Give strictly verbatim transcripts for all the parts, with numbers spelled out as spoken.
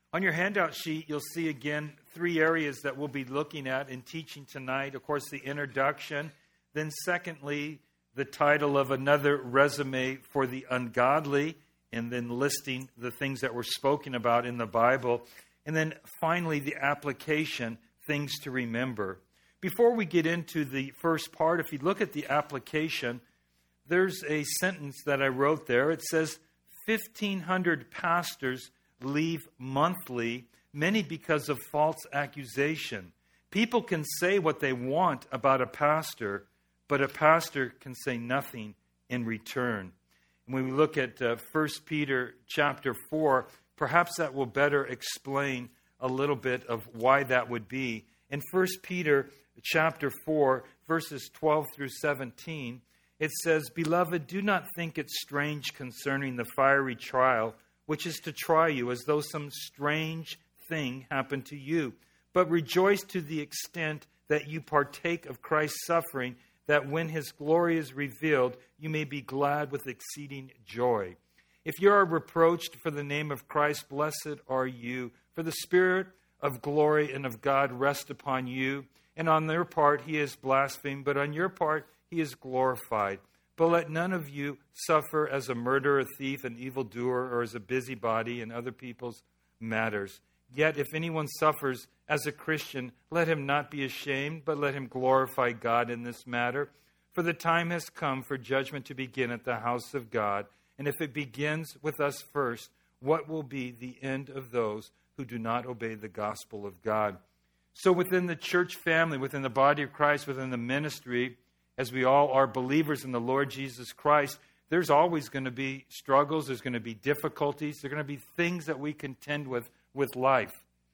On your handout sheet, you'll see again three areas that we'll be looking at in teaching tonight. Of course, the introduction. Then secondly, the title of another resume for the ungodly. And then listing the things that were spoken about in the Bible. And then finally, the application, things to remember. Before we get into the first part, if you look at the application, there's a sentence that I wrote there. It says, fifteen hundred pastors leave monthly, many because of false accusation. People can say what they want about a pastor, but a pastor can say nothing in return. And when we look at uh, First Peter chapter four, perhaps that will better explain a little bit of why that would be. In First Peter chapter four, verses twelve through seventeen, it says, Beloved, do not think it strange concerning the fiery trial, which is to try you as though some strange thing happened to you. But rejoice to the extent that you partake of Christ's suffering, that when his glory is revealed, you may be glad with exceeding joy. If you are reproached for the name of Christ, blessed are you. For the Spirit of glory and of God rest upon you. And on their part he is blasphemed, but on your part he is glorified. But let none of you suffer as a murderer, thief, an evildoer, or as a busybody in other people's matters. Yet if anyone suffers as a Christian, let him not be ashamed, but let him glorify God in this matter. For the time has come for judgment to begin at the house of God. And if it begins with us first, what will be the end of those who do not obey the gospel of God? So within the church family, within the body of Christ, within the ministry, as we all are believers in the Lord Jesus Christ, there's always going to be struggles, there's going to be difficulties, there are going to be things that we contend with with life.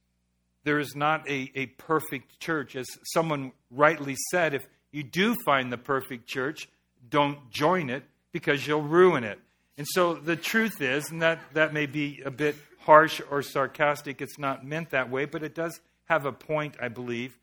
There is not a, a perfect church. As someone rightly said, if you do find the perfect church, don't join it because you'll ruin it. And so the truth is, and that, that may be a bit harsh or sarcastic, it's not meant that way, but it does have a point, I believe.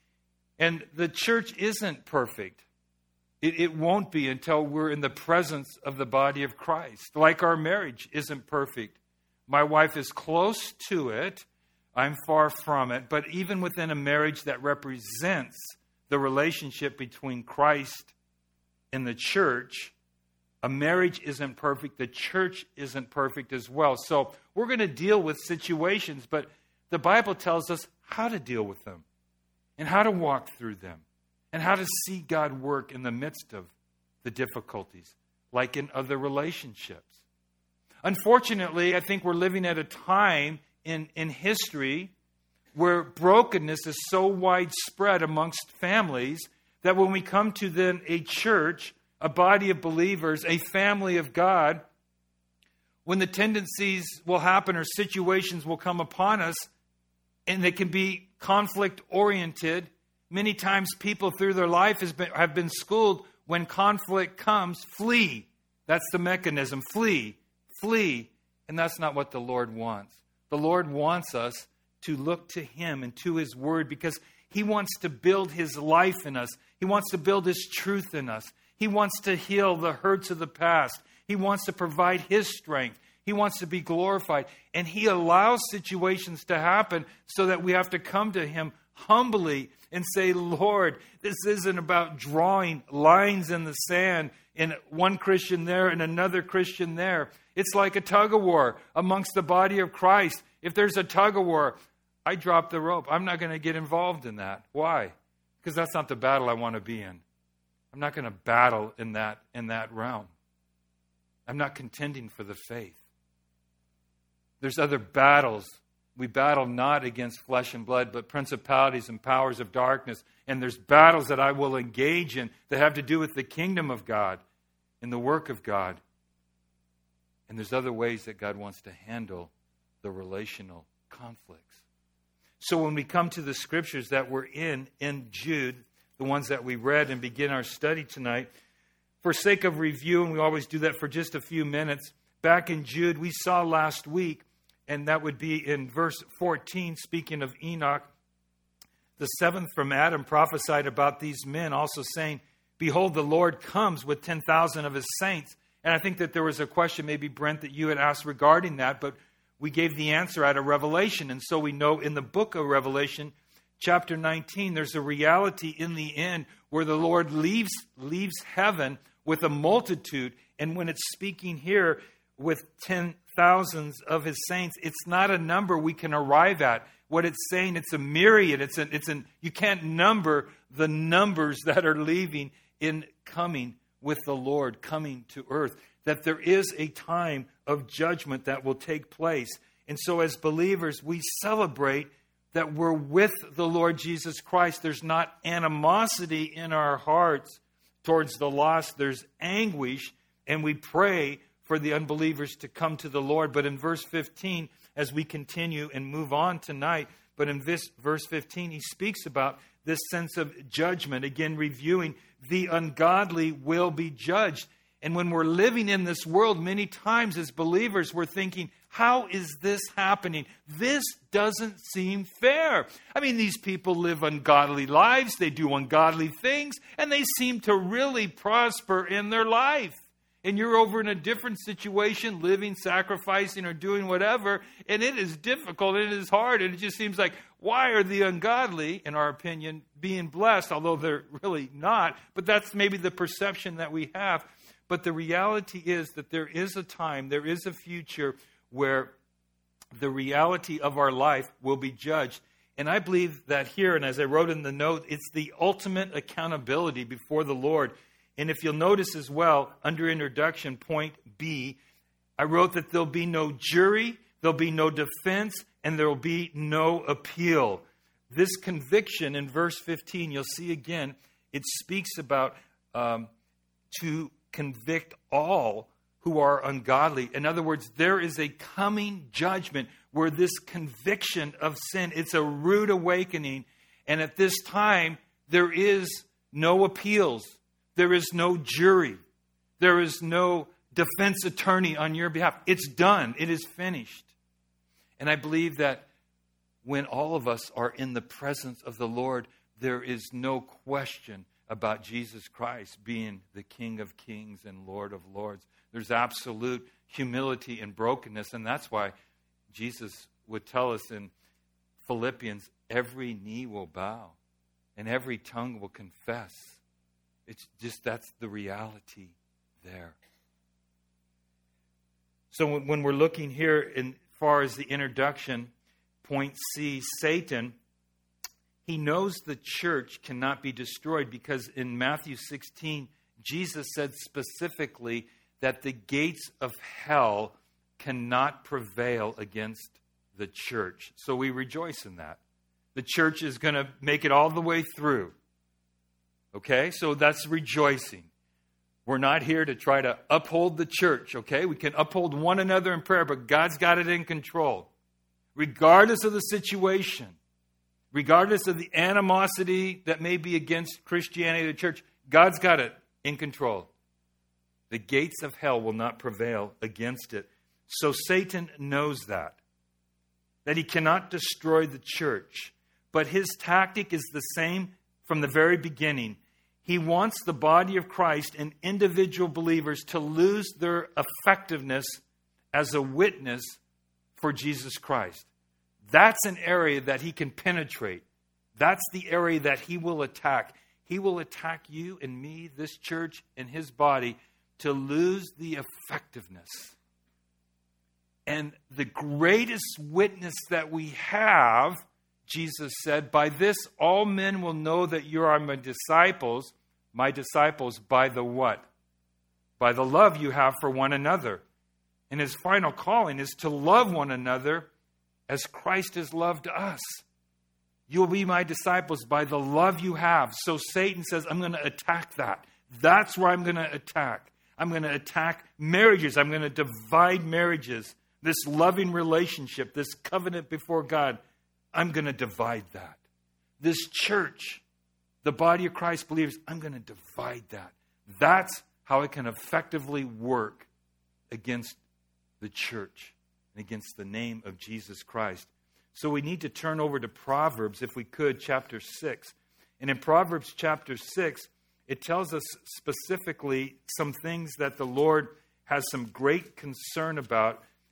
And the church isn't perfect. It, it won't be until we're in the presence of the body of Christ. Like our marriage isn't perfect. My wife is close to it. I'm far from it. But even within a marriage that represents the relationship between Christ and the church, a marriage isn't perfect. The church isn't perfect as well. So we're going to deal with situations, but the Bible tells us how to deal with them and how to walk through them and how to see God work in the midst of the difficulties, like in other relationships. Unfortunately, I think we're living at a time in, in history where brokenness is so widespread amongst families that when we come to then a church, a body of believers, a family of God, when the tendencies will happen or situations will come upon us, and they can be conflict-oriented. Many times people through their life has been, have been schooled, when conflict comes, flee. That's the mechanism. Flee. Flee. And that's not what the Lord wants. The Lord wants us to look to Him and to His Word because He wants to build His life in us. He wants to build His truth in us. He wants to heal the hurts of the past. He wants to provide His strength. He wants to be glorified. And He allows situations to happen so that we have to come to Him humbly and say, Lord, this isn't about drawing lines in the sand and one Christian there and another Christian there. It's like a tug of war amongst the body of Christ. If there's a tug of war, I drop the rope. I'm not going to get involved in that. Why? Because that's not the battle I want to be in. I'm not going to battle in that in that realm. I'm not contending for the faith. There's other battles. We battle not against flesh and blood, but principalities and powers of darkness. And there's battles that I will engage in that have to do with the kingdom of God and the work of God. And there's other ways that God wants to handle the relational conflicts. So when we come to the scriptures that we're in, in Jude, the ones that we read and begin our study tonight, for sake of review, and we always do that for just a few minutes, back in Jude, we saw last week, and that would be in verse fourteen, speaking of Enoch, the seventh from Adam prophesied about these men, also saying, Behold, the Lord comes with ten thousand of His saints. And I think that there was a question, maybe, Brent, that you had asked regarding that, but we gave the answer out of Revelation. And so we know in the book of Revelation, chapter nineteen, there's a reality in the end where the Lord leaves, leaves heaven with a multitude. And when it's speaking here with ten thousands of his saints, it's not a number we can arrive at. What it's saying, it's a myriad. It's an, it's an, you can't number the numbers that are leaving in coming with the Lord, coming to earth. That there is a time of judgment that will take place. And so as believers, we celebrate that we're with the Lord Jesus Christ. There's not animosity in our hearts towards the lost. There's anguish, and we pray for the unbelievers to come to the Lord. But in verse fifteen, as we continue and move on tonight, but in this verse fifteen, he speaks about this sense of judgment. Again, reviewing, the ungodly will be judged. And when we're living in this world, many times as believers, we're thinking, how is this happening? This doesn't seem fair. I mean, these people live ungodly lives, they do ungodly things, and they seem to really prosper in their life. And you're over in a different situation, living, sacrificing, or doing whatever, and it is difficult, it is hard, and it just seems like, why are the ungodly, in our opinion, being blessed, although they're really not? But that's maybe the perception that we have. But the reality is that there is a time, there is a future where the reality of our life will be judged. And I believe that here, and as I wrote in the note, it's the ultimate accountability before the Lord. And if you'll notice as well, under introduction, point B, I wrote that there'll be no jury, there'll be no defense, and there'll be no appeal. This conviction in verse fifteen, you'll see again, it speaks about um, to convict all who are ungodly. In other words, there is a coming judgment where this conviction of sin, it's a rude awakening. And at this time, there is no appeals. There is no jury. There is no defense attorney on your behalf. It's done. It is finished. And I believe that when all of us are in the presence of the Lord, there is no question about Jesus Christ being the King of Kings and Lord of Lords. There's absolute humility and brokenness, and that's why Jesus would tell us in Philippians, every knee will bow and every tongue will confess. It's just, that's the reality there. So when we're looking here in far as the introduction, point C, Satan, he knows the church cannot be destroyed because in Matthew sixteen, Jesus said specifically that the gates of hell cannot prevail against the church. So we rejoice in that. The church is going to make it all the way through. Okay, so that's rejoicing. We're not here to try to uphold the church, okay? We can uphold one another in prayer, but God's got it in control. Regardless of the situation, regardless of the animosity that may be against Christianity or the church, God's got it in control. The gates of hell will not prevail against it. So Satan knows that, that he cannot destroy the church. But his tactic is the same from the very beginning. He wants the body of Christ and individual believers to lose their effectiveness as a witness for Jesus Christ. That's an area that he can penetrate. That's the area that he will attack. He will attack you and me, this church, and his body to lose the effectiveness. And the greatest witness that we have, Jesus said, by this all men will know that you are my disciples, my disciples by the what? By the love you have for one another. And his final calling is to love one another as Christ has loved us. You will be my disciples by the love you have. So Satan says, I'm going to attack that. That's where I'm going to attack. I'm going to attack marriages. I'm going to divide marriages. This loving relationship, this covenant before God, I'm going to divide that. This church, the body of Christ believers, I'm going to divide that. That's how it can effectively work against the church and against the name of Jesus Christ. So we need to turn over to Proverbs, if we could, chapter six. And in Proverbs chapter six, it tells us specifically some things that the Lord has some great concern about.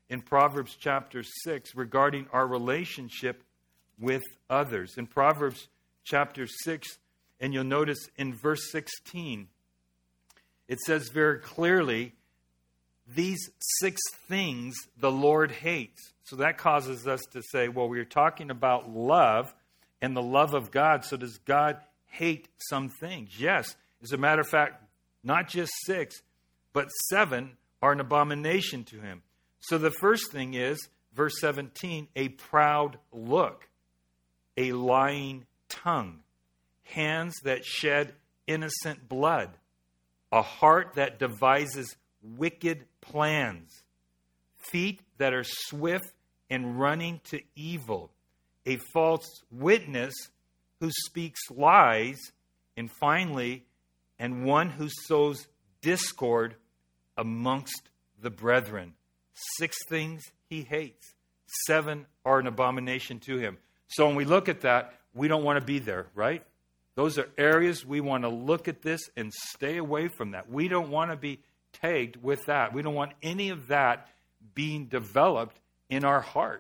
in Proverbs chapter six regarding our relationship with others. In Proverbs chapter six, and you'll notice in verse sixteen, it says very clearly, these six things the Lord hates. So that causes us to say, well, we're talking about love and the love of God. So does God hate some things? Yes. As a matter of fact, not just six, but seven are an abomination to him. So the first thing is, verse seventeen, a proud look, a lying tongue, hands that shed innocent blood, a heart that devises wicked plans, feet that are swift and running to evil, a false witness who speaks lies, and finally, and one who sows discord amongst the brethren. Six things he hates. Seven are an abomination to him. So when we look at that, we don't want to be there, right? Those are areas we want to look at this and stay away from that. We don't want to be tagged with that. We don't want any of that being developed in our heart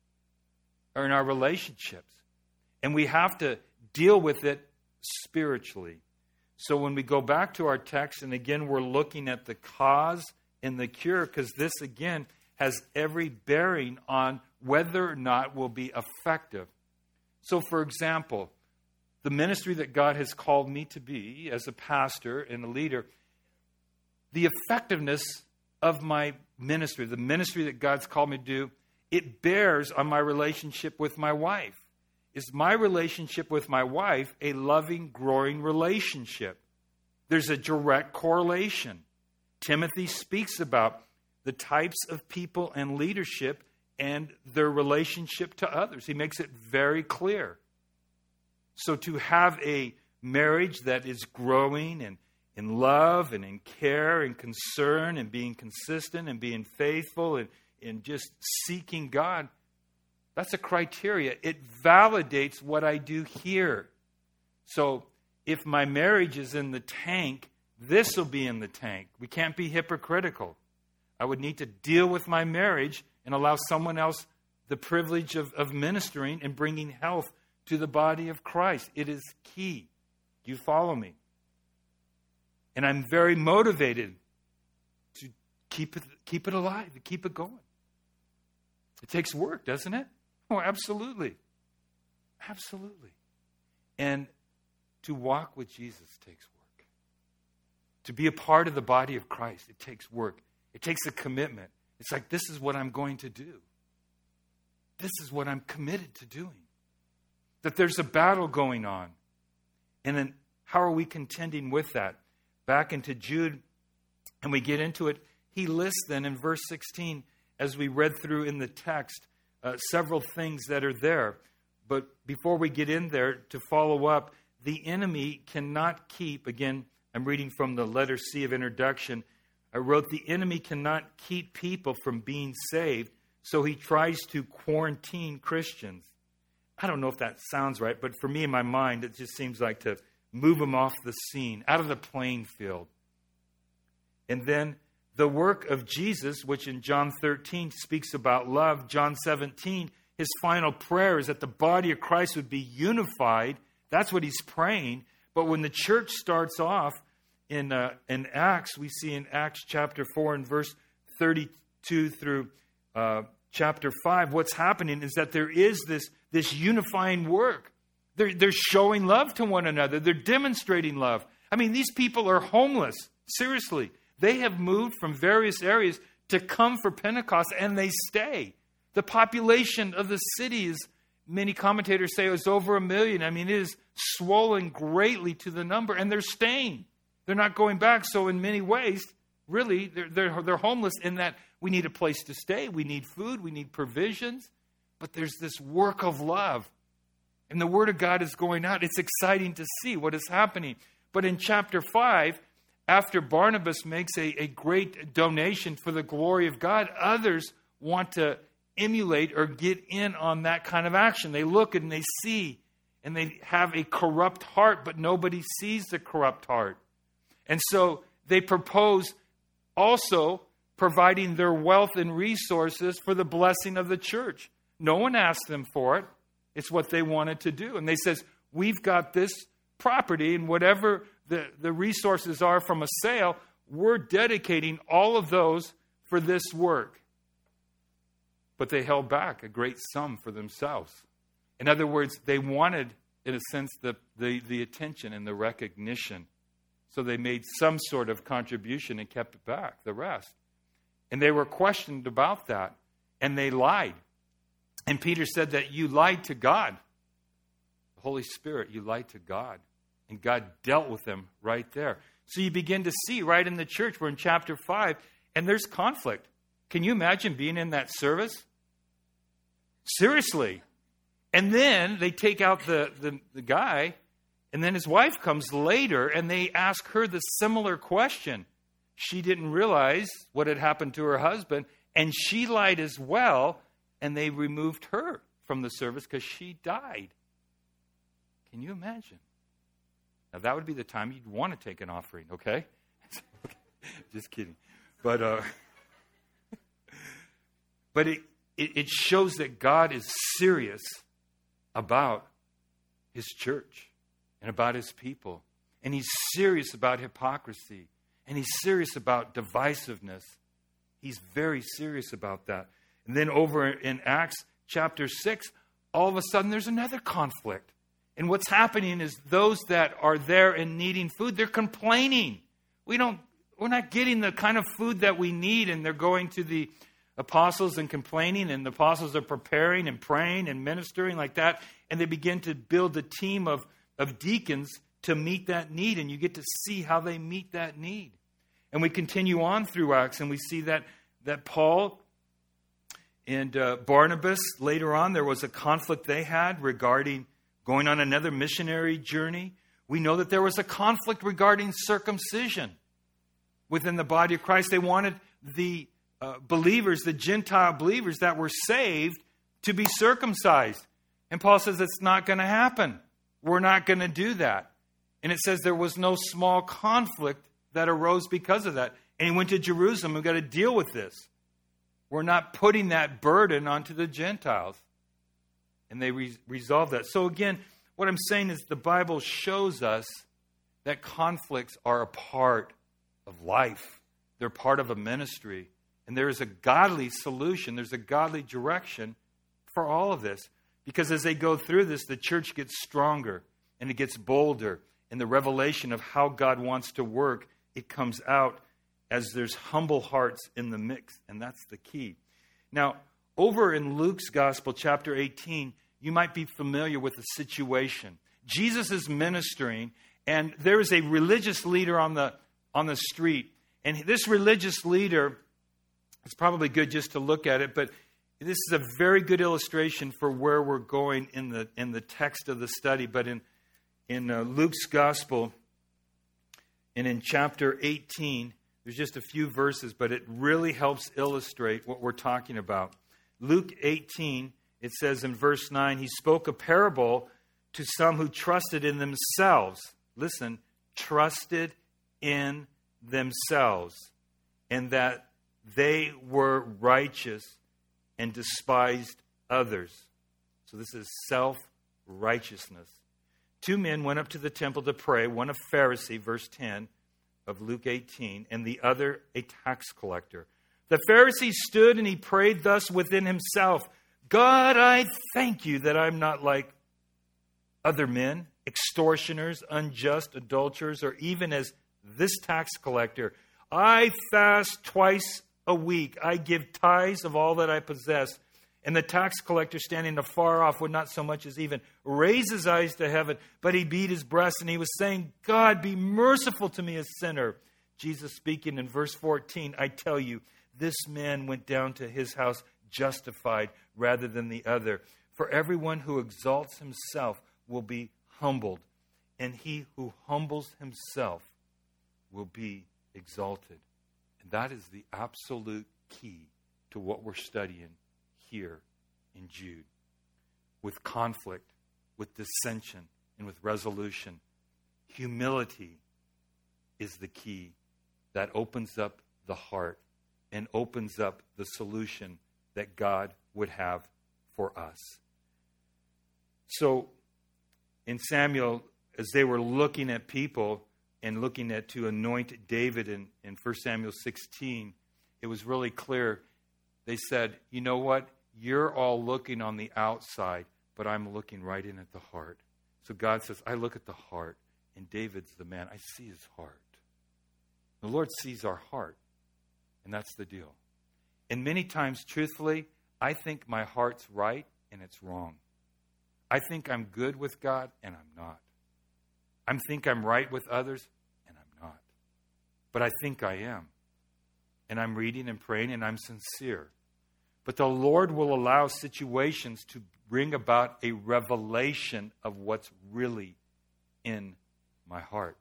or in our relationships. And we have to deal with it spiritually. So when we go back to our text, and again, we're looking at the cause and the cure, because this, again, has every bearing on whether or not we'll be effective. So, for example, the ministry that God has called me to be as a pastor and a leader, the effectiveness of my ministry, the ministry that God's called me to do, it bears on my relationship with my wife. Is my relationship with my wife a loving, growing relationship? There's a direct correlation. Timothy speaks about the types of people and leadership and their relationship to others. He makes it very clear. So to have a marriage that is growing and in love and in care and concern and being consistent and being faithful and, and just seeking God, that's a criteria. It validates what I do here. So if my marriage is in the tank, this will be in the tank. We can't be hypocritical. I would need to deal with my marriage and allow someone else the privilege of, of ministering and bringing health to the body of Christ. It is key. Do you follow me? And I'm very motivated to keep it, keep it alive, to keep it going. It takes work, doesn't it? Oh, absolutely. Absolutely. And to walk with Jesus takes work. To be a part of the body of Christ, it takes work. It takes a commitment. It's like, this is what I'm going to do. This is what I'm committed to doing. That there's a battle going on. And then how are we contending with that? Back into Jude, and we get into it. He lists then in verse sixteen, as we read through in the text, uh, several things that are there. But before we get in there, to follow up, the enemy cannot keep, again, I'm reading from the letter C of introduction. I wrote, the enemy cannot keep people from being saved, so he tries to quarantine Christians. I don't know if that sounds right, but for me in my mind, it just seems like to move them off the scene, out of the playing field. And then the work of Jesus, which in John thirteen speaks about love, John seventeen, his final prayer is that the body of Christ would be unified. That's what he's praying. But when the church starts off in uh, in Acts, we see in Acts chapter four and verse thirty-two through uh, chapter five, what's happening is that there is this, this unifying work. They're, they're showing love to one another. They're demonstrating love. I mean, these people are homeless. Seriously. They have moved from various areas to come for Pentecost, and they stay. The population of the city is, many commentators say, is over a million. I mean, it is swollen greatly to the number, and they're staying. They're not going back. So in many ways, really, they're, they're, they're homeless in that we need a place to stay. We need food. We need provisions. But there's this work of love. And the Word of God is going out. It's exciting to see what is happening. But in chapter five, after Barnabas makes a, a great donation for the glory of God, others want to emulate or get in on that kind of action. They look and they see, and they have a corrupt heart, but nobody sees the corrupt heart. And so they propose also providing their wealth and resources for the blessing of the church. No one asked them for it. It's what they wanted to do. And they says, we've got this property, and whatever the, the resources are from a sale, we're dedicating all of those for this work. But they held back a great sum for themselves. In other words, they wanted, in a sense, the, the, the attention and the recognition. So they made some sort of contribution and kept it back, the rest. And they were questioned about that, and they lied. And Peter said that you lied to God. The Holy Spirit, you lied to God. And God dealt with them right there. So you begin to see right in the church, we're in chapter five, and there's conflict. Can you imagine being in that service? Seriously. And then they take out the, the, the guy, and then his wife comes later, and they ask her the similar question. She didn't realize what had happened to her husband, and she lied as well, and they removed her from the service because she died. Can you imagine? Now, that would be the time you'd want to take an offering, okay? Just kidding. But uh, but it, it, it shows that God is serious about his church and about his people. And he's serious about hypocrisy. And he's serious about divisiveness. He's very serious about that. And then over in Acts chapter six, all of a sudden there's another conflict. And what's happening is those that are there and needing food, they're complaining. We don't, we're not getting the kind of food that we need. And they're going to the apostles and complaining. And the apostles are preparing and praying and ministering like that. And they begin to build a team of, of deacons to meet that need. And you get to see how they meet that need. And we continue on through Acts, and we see that, that Paul and uh, Barnabas, later on, there was a conflict they had regarding going on another missionary journey. We know that there was a conflict regarding circumcision within the body of Christ. They wanted the uh, believers, the Gentile believers that were saved, to be circumcised. And Paul says it's not going to happen. We're not going to do that. And it says there was no small conflict that arose because of that. And he went to Jerusalem. We've got to deal with this. We're not putting that burden onto the Gentiles. And they re- resolved that. So again, what I'm saying is the Bible shows us that conflicts are a part of life. They're part of a ministry. And there is a godly solution. There's a godly direction for all of this. Because as they go through this, the church gets stronger and it gets bolder. And the revelation of how God wants to work, it comes out as there's humble hearts in the mix. And that's the key. Now, over in Luke's Gospel, chapter eighteen, you might be familiar with the situation. Jesus is ministering, and there is a religious leader on the, on the street. And this religious leader, it's probably good just to look at it, but this is a very good illustration for where we're going in the, in the text of the study. But in, in uh, Luke's Gospel, and in chapter eighteen, there's just a few verses, but it really helps illustrate what we're talking about. Luke eighteen, it says in verse nine, he spoke a parable to some who trusted in themselves. Listen, trusted in themselves, and that they were righteous and despised others. So this is self-righteousness. Two men went up to the temple to pray, one a Pharisee, verse ten of Luke eighteen, and the other a tax collector. The Pharisee stood and he prayed thus within himself, God, I thank you that I'm not like other men, extortioners, unjust, adulterers, or even as this tax collector. I fast twice a week. I give tithes of all that I possess. And the tax collector, standing afar off, would not so much as even raise his eyes to heaven, but he beat his breast, and he was saying, God, be merciful to me, a sinner. Jesus speaking in verse fourteen, I tell you, this man went down to his house justified rather than the other. For everyone who exalts himself will be humbled, and he who humbles himself will be exalted. And that is the absolute key to what we're studying here in Jude. With conflict, with dissension, and with resolution, humility is the key that opens up the heart and opens up the solution that God would have for us. So in Samuel, as they were looking at people and looking at to anoint David in, in First Samuel sixteen, it was really clear. They said, you know what? You're all looking on the outside, but I'm looking right in at the heart. So God says, I look at the heart, and David's the man. I see his heart. The Lord sees our heart, and that's the deal. And many times, truthfully, I think my heart's right, and it's wrong. I think I'm good with God, and I'm not. I think I'm right with others, and I'm not. But I think I am. And I'm reading and praying, and I'm sincere. But the Lord will allow situations to bring about a revelation of what's really in my heart.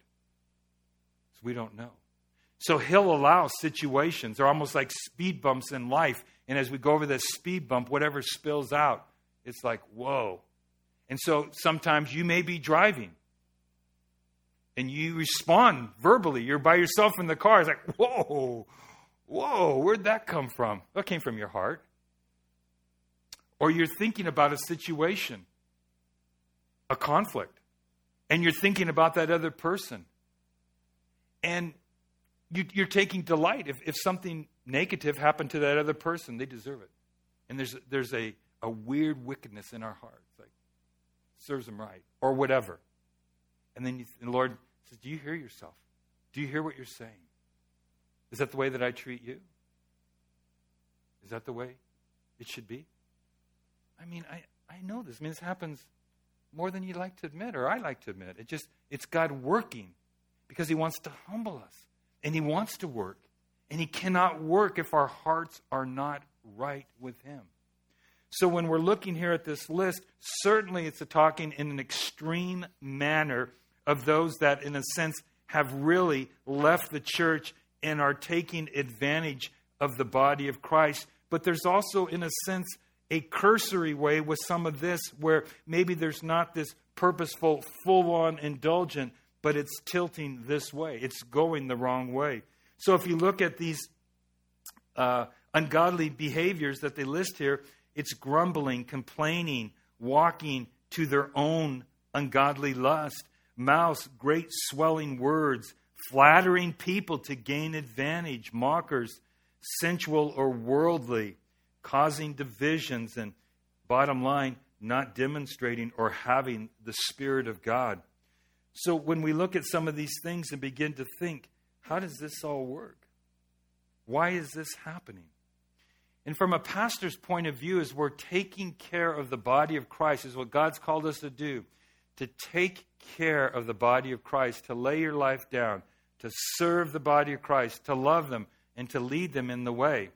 So we don't know. So He'll allow situations. They're almost like speed bumps in life. And as we go over this speed bump, whatever spills out, it's like, whoa. And so sometimes you may be driving. And you respond verbally. You're by yourself in the car. It's like, whoa, whoa, where'd that come from? That came from your heart. Or you're thinking about a situation, a conflict, and you're thinking about that other person. And you, you're taking delight. If, if something negative happened to that other person, they deserve it. And there's there's a, a weird wickedness in our hearts, like, serves them right, or whatever. And then you, and the Lord says, do you hear yourself? Do you hear what you're saying? Is that the way that I treat you? Is that the way it should be? I mean, I, I know this. I mean, this happens more than you like to admit, or I like to admit. It just, it's God working because He wants to humble us. And He wants to work. And He cannot work if our hearts are not right with Him. So when we're looking here at this list, certainly it's a talking in an extreme manner of those that, in a sense, have really left the church and are taking advantage of the body of Christ. But there's also, in a sense, a cursory way with some of this where maybe there's not this purposeful, full-on indulgent, but it's tilting this way. It's going the wrong way. So if you look at these uh, ungodly behaviors that they list here, it's grumbling, complaining, walking to their own ungodly lust, mouths, great swelling words, flattering people to gain advantage, mockers, sensual or worldly, causing divisions, and bottom line, not demonstrating or having the Spirit of God. So when we look at some of these things and begin to think, how does this all work? Why is this happening? And from a pastor's point of view, as we're taking care of the body of Christ, is what God's called us to do, to take care of the body of Christ, to lay your life down, to serve the body of Christ, to love them, and to lead them in the way.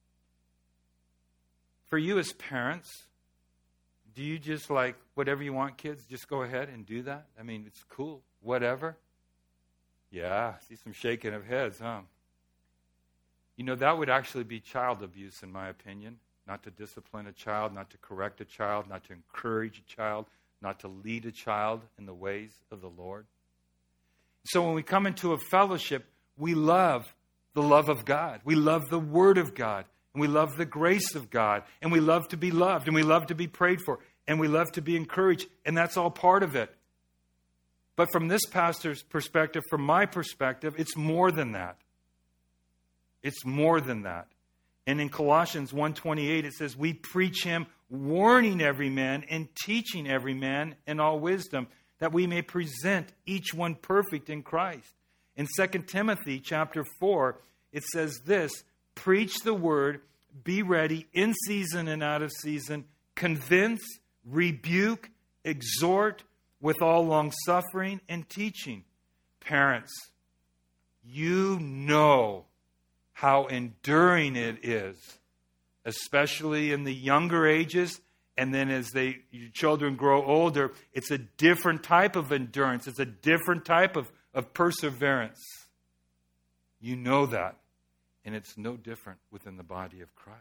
For you as parents, do you just like, whatever you want, kids, just go ahead and do that? I mean, it's cool, whatever. Yeah, see some shaking of heads, huh? You know, that would actually be child abuse, in my opinion. Not to discipline a child, not to correct a child, not to encourage a child, not to lead a child in the ways of the Lord. So when we come into a fellowship, we love the love of God. We love the Word of God. And we love the grace of God. And we love to be loved. And we love to be prayed for. And we love to be encouraged. And that's all part of it. But from this pastor's perspective, from my perspective, it's more than that. It's more than that. And in Colossians one twenty-eight, it says, we preach Him, warning every man and teaching every man in all wisdom, that we may present each one perfect in Christ. In Second Timothy chapter four, it says this, preach the word, be ready in season and out of season, convince, rebuke, exhort with all long-suffering and teaching. Parents, you know how enduring it is, especially in the younger ages, and then as they your children grow older, it's a different type of endurance. It's a different type of, of perseverance. You know that. And it's no different within the body of Christ.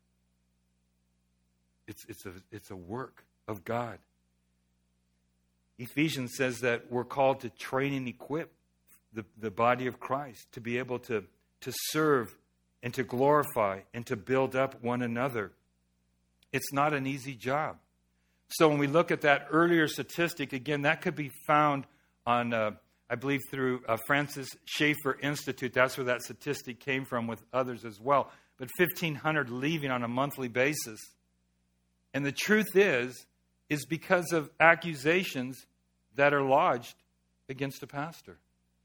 It's, it's, a, it's a work of God. Ephesians says that we're called to train and equip the, the body of Christ to be able to, to serve and to glorify and to build up one another. It's not an easy job. So when we look at that earlier statistic, again, that could be found on, uh, I believe, through uh, Francis Schaeffer Institute. That's where that statistic came from, with others as well. But fifteen hundred leaving on a monthly basis. And the truth is, is because of accusations that are lodged against a pastor.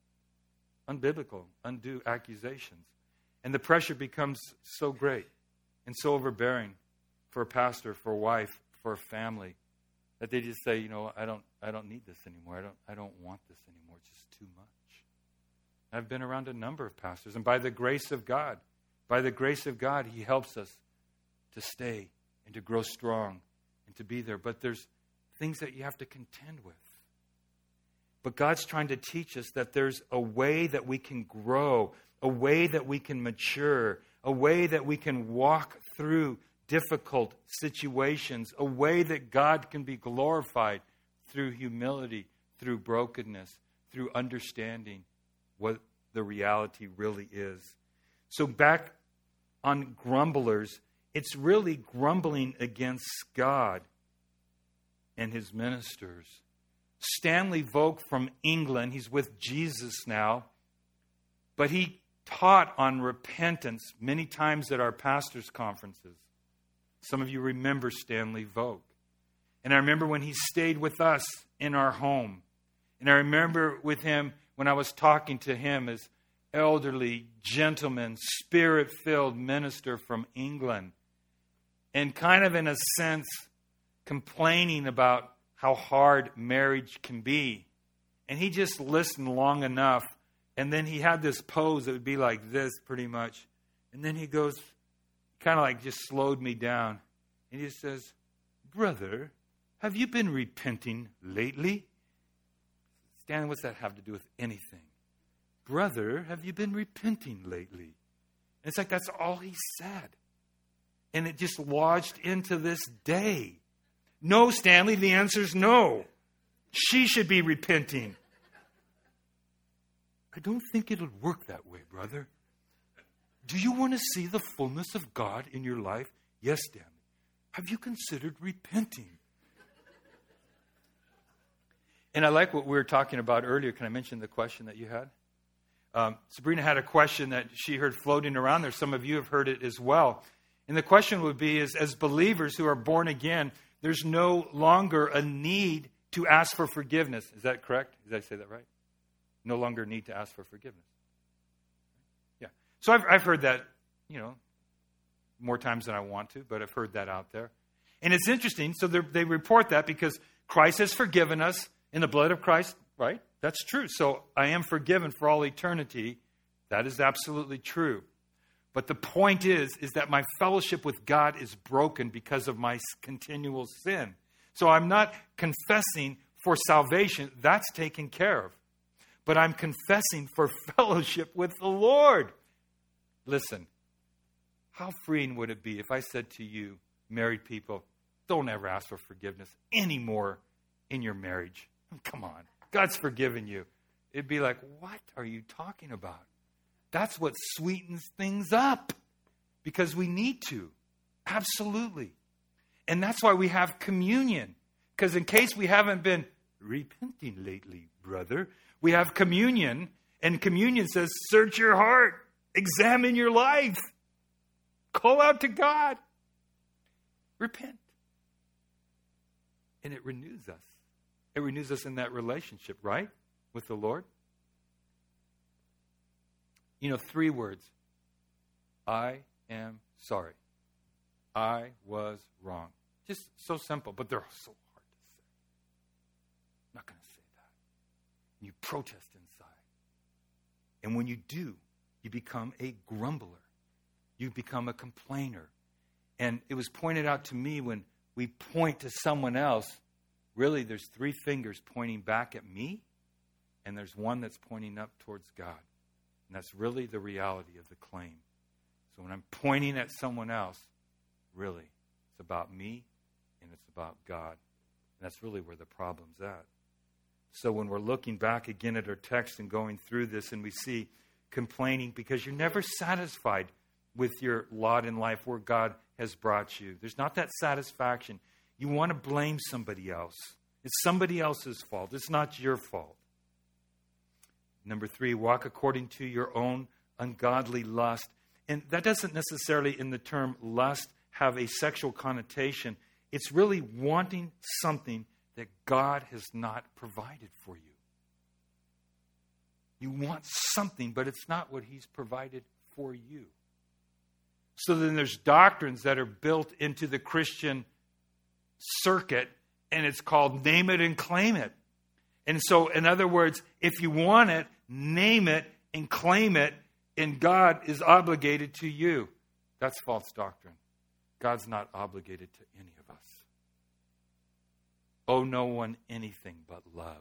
Unbiblical, undue accusations. And the pressure becomes so great and so overbearing for a pastor, for a wife, for a family, that they just say, you know, I don't I don't need this anymore. I don't I don't want this anymore. It's just too much. I've been around a number of pastors, and by the grace of God, by the grace of God, He helps us to stay and to grow strong and to be there. But there's things that you have to contend with. But God's trying to teach us that there's a way that we can grow, a way that we can mature, a way that we can walk through difficult situations, a way that God can be glorified through humility, through brokenness, through understanding what the reality really is. So back on grumblers, it's really grumbling against God and His ministers. Stanley Vogt from England, he's with Jesus now, but he taught on repentance many times at our pastors' conferences. Some of you remember Stanley Vogt. And I remember when he stayed with us in our home. And I remember with him when I was talking to him as elderly, gentleman, spirit-filled minister from England. And kind of in a sense, complaining about how hard marriage can be. And he just listened long enough. And then he had this pose that would be like this pretty much. And then he goes, kind of like just slowed me down. And he says, brother, have you been repenting lately? Stanley, what's that have to do with anything? Brother, have you been repenting lately? And it's like that's all he said. And it just lodged into this day. No, Stanley, the answer is no. She should be repenting. I don't think it'll work that way, brother. Do you want to see the fullness of God in your life? Yes, Stanley. Have you considered repenting? And I like what we were talking about earlier. Can I mention the question that you had? Um, Sabrina had a question that she heard floating around there. Some of you have heard it as well. And the question would be, is as believers who are born again, there's no longer a need to ask for forgiveness. Is that correct? Did I say that right? No longer need to ask for forgiveness. Yeah. So I've, I've heard that, you know, more times than I want to, but I've heard that out there. And it's interesting. So they report that because Christ has forgiven us in the blood of Christ, right? That's true. So I am forgiven for all eternity. That is absolutely true. But the point is, is that my fellowship with God is broken because of my continual sin. So I'm not confessing for salvation. That's taken care of. But I'm confessing for fellowship with the Lord. Listen, how freeing would it be if I said to you, married people, don't ever ask for forgiveness anymore in your marriage. Come on. God's forgiven you. It'd be like, what are you talking about? That's what sweetens things up. Because we need to. Absolutely. And that's why we have communion. Because in case we haven't been repenting lately, brother, we have communion. And communion says, search your heart. Examine your life. Call out to God. Repent. And it renews us. It renews us in that relationship, right? With the Lord. You know, three words. I am sorry. I was wrong. Just so simple, but they're so hard to say. I'm not going to say that. You protest inside. And when you do, you become a grumbler. You become a complainer. And it was pointed out to me when we point to someone else, really there's three fingers pointing back at me, and there's one that's pointing up towards God. And that's really the reality of the claim. So when I'm pointing at someone else, really, it's about me and it's about God. And that's really where the problem's at. So when we're looking back again at our text and going through this and we see complaining because you're never satisfied. with your lot in life where God has brought you. There's not that satisfaction. You want to blame somebody else. It's somebody else's fault. It's not your fault. Number three, walk according to your own ungodly lust. And that doesn't necessarily, in the term lust, have a sexual connotation. It's really wanting something that God has not provided for you. You want something, but it's not what He's provided for you. So then there's doctrines that are built into the Christian circuit, and it's called name it and claim it. And so, in other words, if you want it, name it and claim it, and God is obligated to you. That's false doctrine. God's not obligated to any of us. Owe no one anything but love.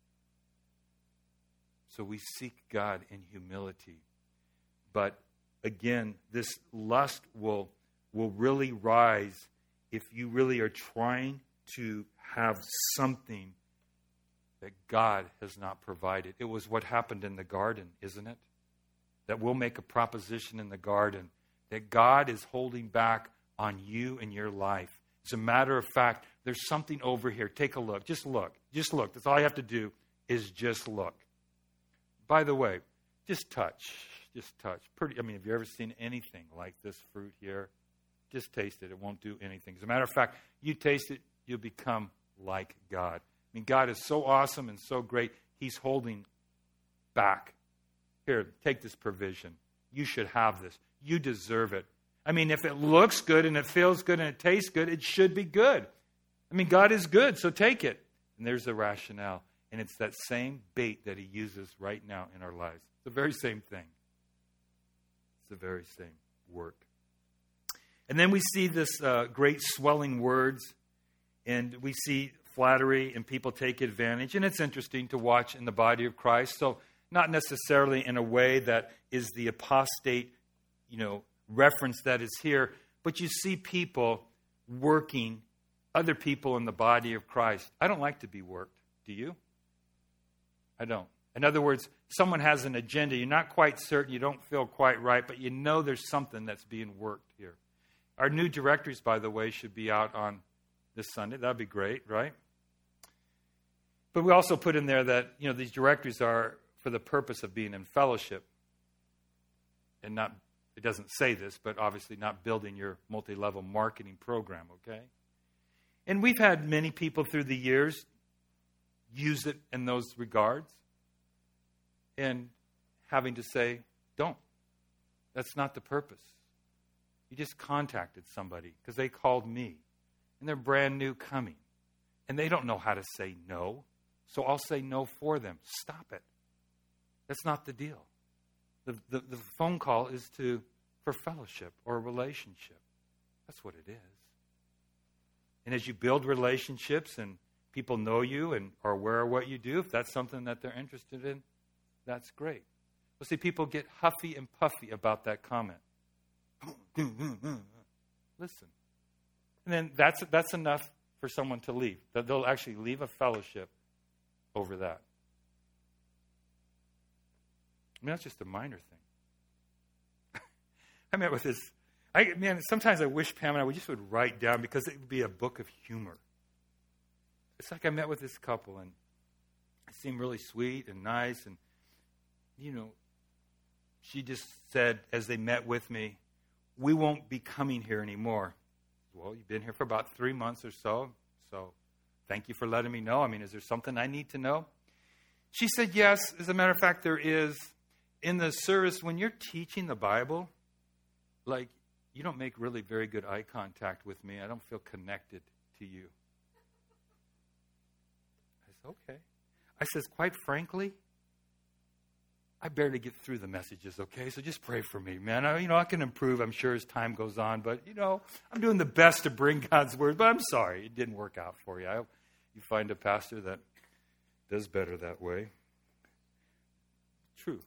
So we seek God in humility. But again, this lust will, will really rise if you really are trying to have something that God has not provided. It was what happened in the garden, isn't it? That we'll make a proposition in the garden that God is holding back on you and your life. As a matter of fact, there's something over here. Take a look. Just look. Just look. That's all you have to do is just look. By the way, just touch. Just touch. Pretty. I mean, have you ever seen anything like this fruit here? Just taste it. It won't do anything. As a matter of fact, you taste it, you'll become like God. I mean, God is so awesome and so great. He's holding back. Here, take this provision. You should have this. You deserve it. I mean, if it looks good and it feels good and it tastes good, it should be good. I mean, God is good, so take it. And there's the rationale. And it's that same bait that He uses right now in our lives. It's the very same thing. It's the very same work. And then we see this uh, great swelling words, and we see flattery, and people take advantage. And it's interesting to watch in the body of Christ. So not necessarily in a way that is the apostate, you know, reference that is here, but you see people working other people in the body of Christ. I don't like to be worked. Do you? I don't. In other words, someone has an agenda. You're not quite certain. You don't feel quite right, but you know there's something that's being worked here. Our new directories, by the way, should be out on this Sunday. That'd be great, right? But we also put in there that, you know, these directories are for the purpose of being in fellowship and not, it doesn't say this, but obviously not building your multi-level marketing program, okay? And we've had many people through the years use it in those regards and having to say, don't. That's not the purpose. You just contacted somebody because they called me and they're brand new coming and they don't know how to say no. So I'll say no for them. Stop it. That's not the deal. The, the, the phone call is to for fellowship or a relationship. That's what it is. And as you build relationships and people know you and are aware of what you do, if that's something that they're interested in, that's great. We'll see people get huffy and puffy about that comment. Listen. And then that's that's enough for someone to leave. They'll actually leave a fellowship over that. I mean, that's just a minor thing. I met with this. I man, sometimes I wish Pam and I we just would write down because it would be a book of humor. It's like I met with this couple and it seemed really sweet and nice, and you know, she just said as they met with me, "We won't be coming here anymore." Well, you've been here for about three months or so, so thank you for letting me know. I mean, is there something I need to know? She said, yes. As a matter of fact, there is. In the service, when you're teaching the Bible, like, you don't make really very good eye contact with me. I don't feel connected to you. I said, okay. I says, quite frankly, I barely get through the messages, okay? So just pray for me, man. I, you know, I can improve, I'm sure, as time goes on. But, you know, I'm doing the best to bring God's word. But I'm sorry, it didn't work out for you. I hope you find a pastor that does better that way. True.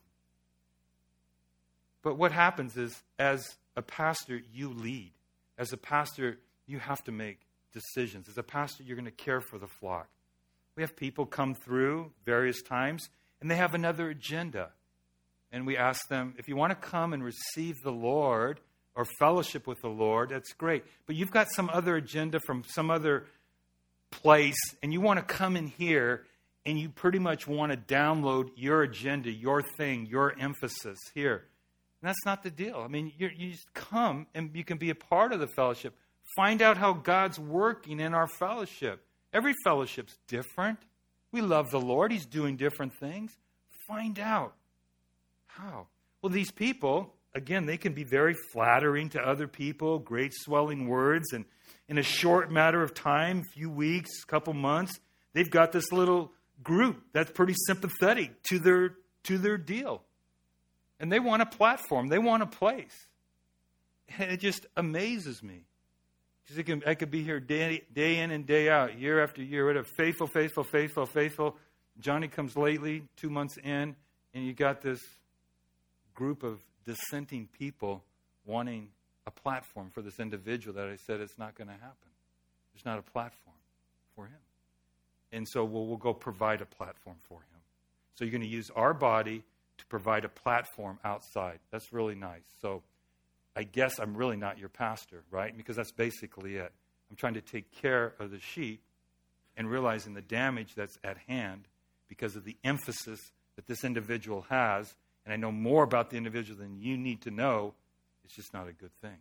But what happens is, as a pastor, you lead. As a pastor, you have to make decisions. As a pastor, you're going to care for the flock. We have people come through various times, and they have another agenda. And we ask them, if you want to come and receive the Lord, or fellowship with the Lord, that's great. But you've got some other agenda from some other place, and you want to come in here, and you pretty much want to download your agenda, your thing, your emphasis here. And that's not the deal. I mean, you're, you just come, and you can be a part of the fellowship. Find out how God's working in our fellowship. Every fellowship's different. We love the Lord. He's doing different things. Find out how. Well, these people, again, they can be very flattering to other people, great swelling words, and in a short matter of time, a few weeks, a couple months, they've got this little group that's pretty sympathetic to their to their deal. And they want a platform. They want a place. And it just amazes me. Because can, I could be here day, day in and day out, year after year. What a faithful, faithful, faithful, faithful. Johnny comes lately, two months in, and you got this group of dissenting people wanting a platform for this individual that I said it's not going to happen. There's not a platform for him. And so we'll, we'll go provide a platform for him. So you're going to use our body to provide a platform outside. That's really nice. So I guess I'm really not your pastor, right? Because that's basically it. I'm trying to take care of the sheep and realizing the damage that's at hand because of the emphasis that this individual has. And I know more about the individual than you need to know. It's just not a good thing.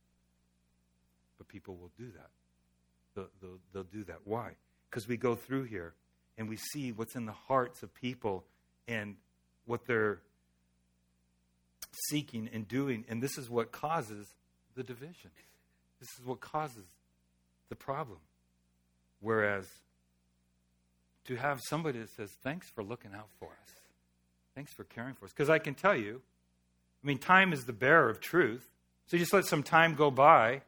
But people will do that. They'll, they'll, they'll do that. Why? Because we go through here and we see what's in the hearts of people and what they're seeking and doing. And this is what causes the division. This is what causes the problem. Whereas to have somebody that says, thanks for looking out for us. Thanks for caring for us. Because I can tell you, I mean, time is the bearer of truth. So you just let some time go by,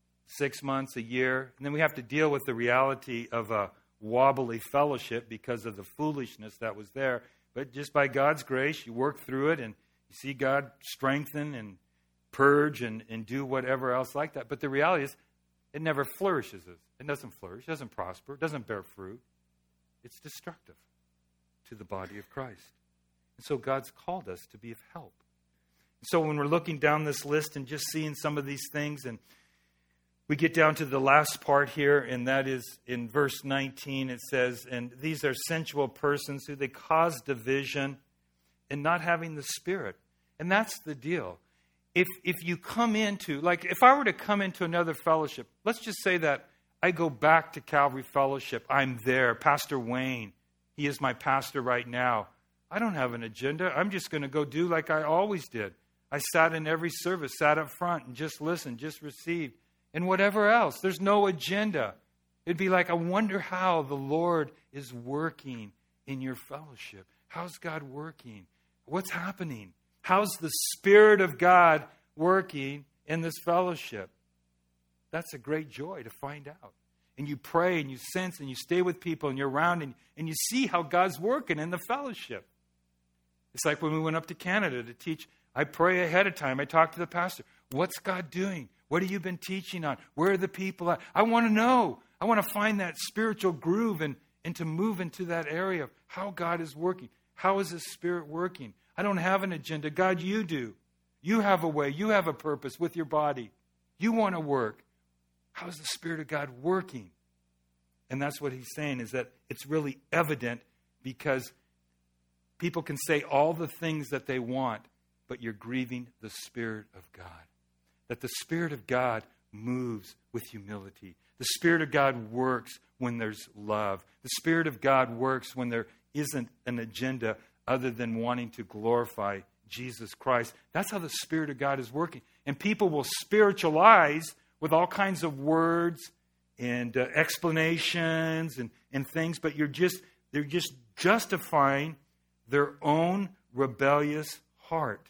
six months, a year, and then we have to deal with the reality of a wobbly fellowship because of the foolishness that was there. But just by God's grace, you work through it and you see God strengthen and purge and, and do whatever else like that. But the reality is, it never flourishes. It doesn't flourish. It doesn't prosper. It doesn't bear fruit. It's destructive to the body of Christ. And so God's called us to be of help. So when we're looking down this list and just seeing some of these things, and we get down to the last part here, and that is in verse nineteen, it says, and these are sensual persons who they cause division and not having the Spirit. And that's the deal. If if you come into, like if I were to come into another fellowship, let's just say that I go back to Calvary Fellowship. I'm there. Pastor Wayne, he is my pastor right now. I don't have an agenda. I'm just going to go do like I always did. I sat in every service, sat up front and just listened, just received. And whatever else. There's no agenda. It'd be like, I wonder how the Lord is working in your fellowship. How's God working? What's happening? How's the Spirit of God working in this fellowship? That's a great joy to find out. And you pray and you sense and you stay with people and you're around and, and you see how God's working in the fellowship. It's like when we went up to Canada to teach. I pray ahead of time. I talk to the pastor. What's God doing? What have you been teaching on? Where are the people at? I want to know. I want to find that spiritual groove and, and to move into that area of how God is working. How is His Spirit working? I don't have an agenda. God, you do. You have a way. You have a purpose with your body. You want to work. How is the Spirit of God working? And that's what he's saying, is that it's really evident because people can say all the things that they want, but you're grieving the Spirit of God. That the Spirit of God moves with humility. The Spirit of God works when there's love. The Spirit of God works when there isn't an agenda other than wanting to glorify Jesus Christ. That's how the Spirit of God is working. And people will spiritualize with all kinds of words and uh, explanations and, and things, but you're just they're just justifying their own rebellious heart.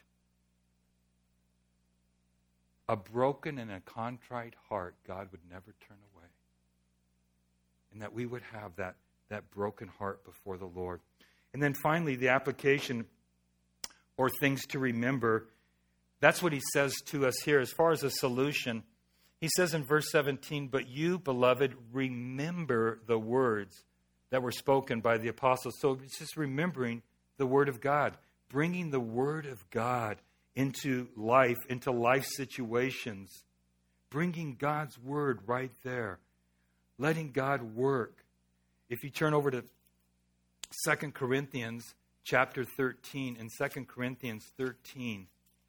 A broken and a contrite heart, God would never turn away. And that we would have that, that broken heart before the Lord. And then finally, the application or things to remember. That's what he says to us here as far as a solution. He says in verse seventeen, but you, beloved, remember the words that were spoken by the apostles. So it's just remembering the Word of God, bringing the Word of God into life, into life situations, bringing God's word right there, letting God work. If you turn over to Second Corinthians chapter thirteen, in Second Corinthians thirteen,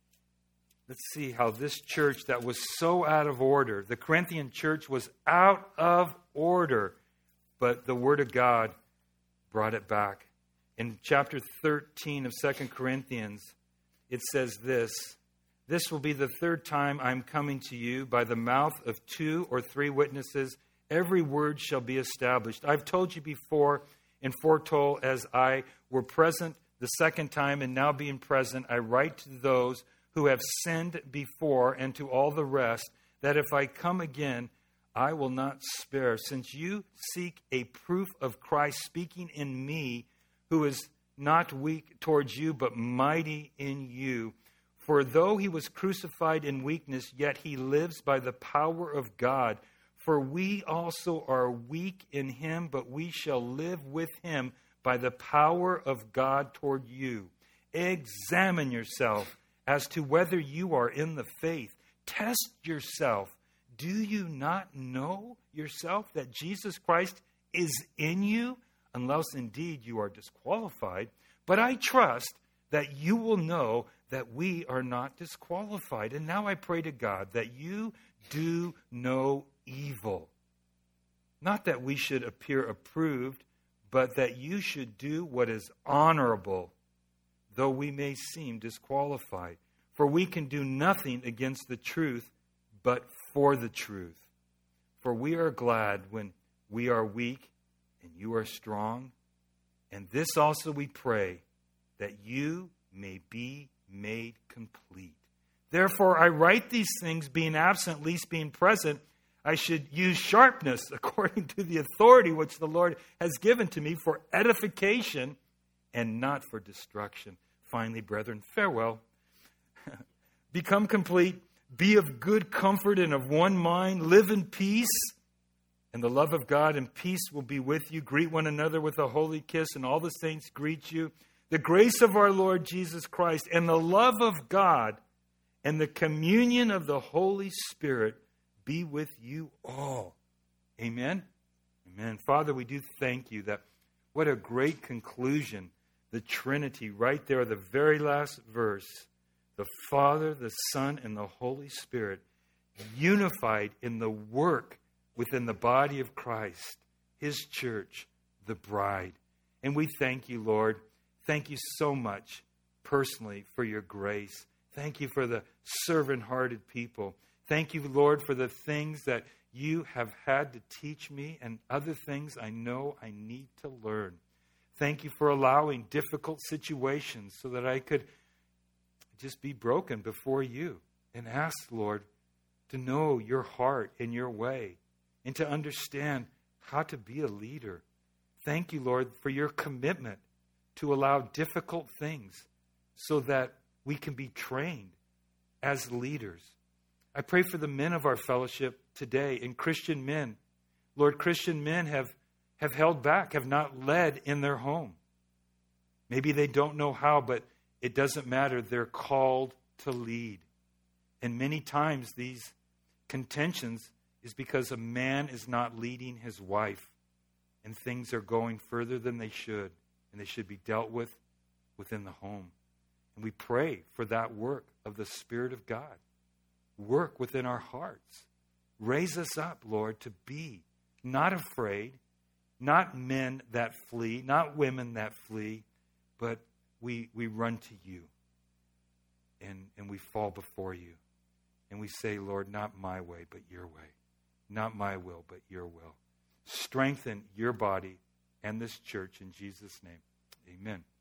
let's see how this church that was so out of order, the Corinthian church was out of order, but the word of God brought it back. In chapter thirteen of Second Corinthians, it says this, "This will be the third time I'm coming to you. By the mouth of two or three witnesses, every word shall be established. I've told you before and foretold as I were present the second time, and now being present, I write to those who have sinned before and to all the rest, that if I come again, I will not spare. Since you seek a proof of Christ speaking in me, who is not weak towards you, but mighty in you. For though he was crucified in weakness, yet he lives by the power of God. For we also are weak in him, but we shall live with him by the power of God toward you. Examine yourself as to whether you are in the faith. Test yourself. Do you not know yourself that Jesus Christ is in you? Unless indeed you are disqualified. But I trust that you will know that we are not disqualified. And now I pray to God that you do no evil. Not that we should appear approved, but that you should do what is honorable, though we may seem disqualified. For we can do nothing against the truth, but for the truth. For we are glad when we are weak and you are strong. And this also we pray, that you may be made complete. Therefore I write these things, being absent, least being present. I should use sharpness according to the authority which the Lord has given to me for edification and not for destruction. Finally, brethren, farewell. Become complete. Be of good comfort and of one mind. Live in peace. And the love of God and peace will be with you. Greet one another with a holy kiss, and all the saints greet you. The grace of our Lord Jesus Christ and the love of God and the communion of the Holy Spirit be with you all. Amen. Amen. Father, we do thank you that what a great conclusion. The Trinity right there, the very last verse. The Father, the Son, and the Holy Spirit unified in the work within the body of Christ, his church, the bride. And we thank you, Lord. Thank you so much personally for your grace. Thank you for the servant-hearted people. Thank you, Lord, for the things that you have had to teach me and other things I know I need to learn. Thank you for allowing difficult situations so that I could just be broken before you and ask, Lord, to know your heart and your way and to understand how to be a leader. Thank you, Lord, for your commitment to allow difficult things so that we can be trained as leaders. I pray for the men of our fellowship today and Christian men. Lord, Christian men have, have held back, have not led in their home. Maybe they don't know how, but it doesn't matter. They're called to lead. And many times these contentions is because a man is not leading his wife and things are going further than they should, and they should be dealt with within the home. And we pray for that work of the Spirit of God. Work within our hearts. Raise us up, Lord, to be not afraid, not men that flee, not women that flee, but we we run to you and, and we fall before you. And we say, Lord, not my way, but your way. Not my will, but your will. Strengthen your body and this church in Jesus' name. Amen.